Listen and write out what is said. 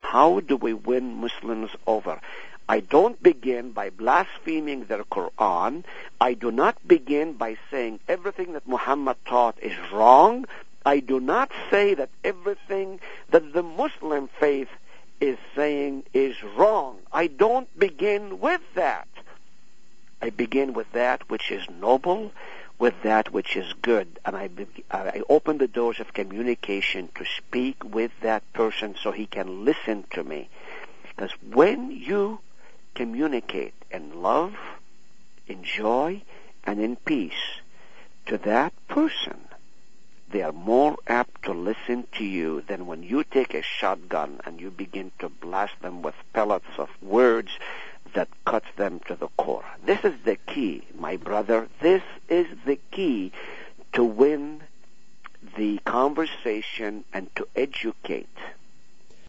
How do we win Muslims over? I don't begin by blaspheming their Quran. I do not begin by saying everything that Muhammad taught is wrong. I do not say that everything that the Muslim faith is saying is wrong. I don't begin with that. I begin with that which is noble, with that which is good. And I open the doors of communication to speak with that person so he can listen to me. Because when you communicate in love, in joy, and in peace to that person, they are more apt to listen to you than when you take a shotgun and you begin to blast them with pellets of words that cuts them to the core. This is the key, my brother. This is the key to win the conversation and to educate